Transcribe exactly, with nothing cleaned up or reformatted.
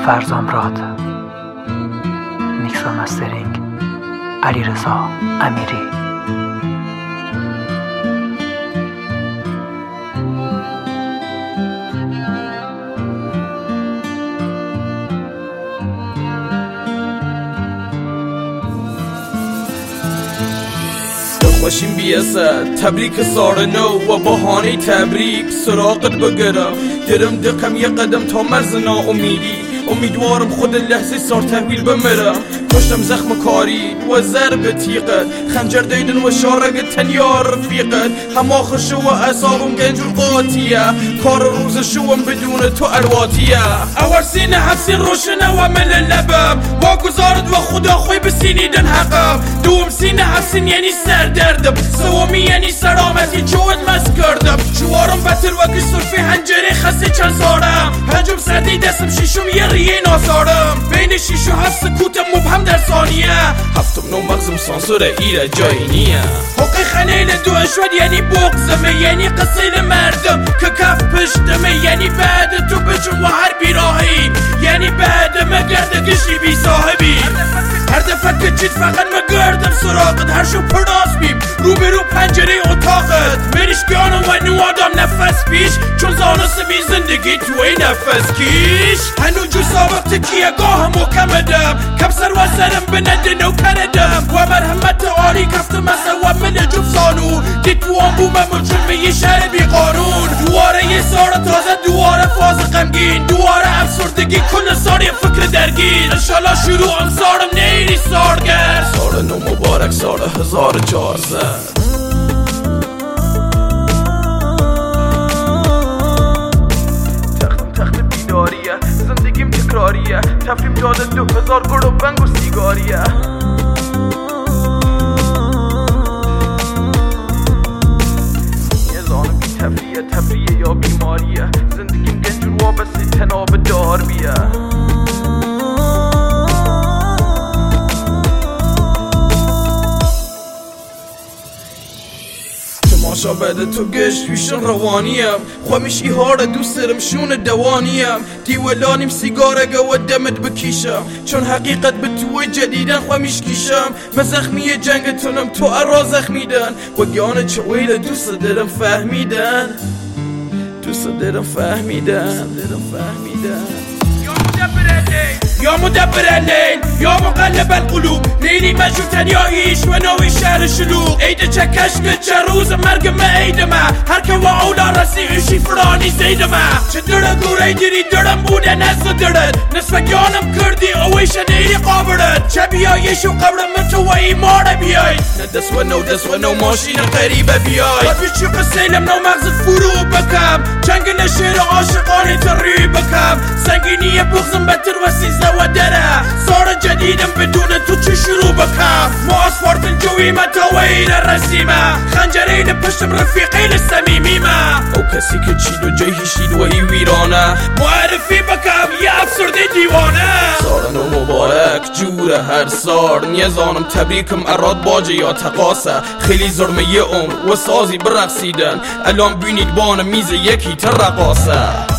فرزام راد. میکس و مسترینگ علیرضا امیری. باشیم بیاسد تبریک سال نو و بهانه تبریک سراغت بگرم درم دقم یه قدم تا مرز ناامیدی. امیدوارم خود لحظه سار تحویل بمرم. پشتم زخم کاری و ضرب تیقت خنجر دیدن و شارگ تنیار رفیقت. هم آخر شو و اعصابم گنجور قاطیه کار روز شوم بدون تو ارواتیه. اول سینه حفظین روشنه و مل لبم واگذارد و خدا خوی بسینیدن حقم. دوم سینه حفظین یعنی سر دردم سومی یعنی سلامتی جوت مست کردم. جوارم بطر و گسرفی هنجره خسته چند سارم. پنجم سردی دستم شیشم یه ریه ناسارم. بین شیش و هفت سکوتم مبهم در ثانیه. هفتم نو مغزم سانسور ایره جایی نیه. حقی خلیل دو اشود یعنی بغزمه یعنی قصیل مردم که کف پشتمه یعنی بعد تو بجم و هر بیراهی یعنی بعد مگرده گشی بی صاحبی. هر دفعه که چید فقط مگردم سراغت هر شو پرداز بیم رو به رو پنجره اتاقت. منشگانم و نو آدم نفس پیش چون زانست بی زندگی توی نفس کیش. هنو جو سابق تکیه گاه مکمدم کم سر و سرم بنده نو کردم و مرحمت آلی کفتم مثل و من جب سانو دید تو آن بومم مجرم یه شهر بی قانون. دواره یه سار تازه دواره فاز غمگین دواره افسردگی کل ساری فکر درگیر. انشالله شروع ام سارم نیری سارگر سال نو مبارک سال هزار و چهارصد. زندگیم تکراریه تفریم داده دو هزار گرد و بنگ و سیگاریه. یه زانم بی تفریه تفریه یا بیماریه. زندگیم گنجور وابسته تناب دار بیه. ماشا بعد تو گشت ویشن روانیم خوامیشی هاره دوست دارم شون دوانیم. دیولانیم سیگارگه و دمت بکیشم چون حقیقت به توی جدیدن خوامیش کیشم. من زخمی جنگ تونم تو ارا زخمیدن و گیانه چویل دوست دارم فهمیدن دوست دارم فهمیدن دارم فهمیدن. یا مدبر الليل یا مقلب القلوب لیلی مجوتن یا هیش و نوی شهر شلوغ. عید چه کشک چه روز مرگ ما عید ما هر که و اولا رسی ایشی فرانی زید ما. چه دره گوره دیری درم بوده نزد درد نصف گیانم کردی اویش نیری قابرد. چه بیایشو قبر من تو و ایماره بیای نه دست و نو دست و نو ماشین قریبه بیای. باید بیچی قسیلم نو مغزت فرو بکم چنگ نشیر عاشقانی تری بکم. سنگینی بغزم بتر و سیزده و دره سار جدیدم بدون تو چی شروع بکم. ما اسفارت الجوی ما تاویل الرسیمه خنجرین پشتم رفیقین سمیمیمه. او کسی که چید و جهیشید و ای ویرانه معرفی بکم یه افسرده دیوانه. سال نو مبارک جور هر سار نیزانم تبریکم اراد باجه یا تقاسه. خیلی ظلمه یه عمر و سازی برقصیدن الان بینید بان میز یکی تر رقاسه.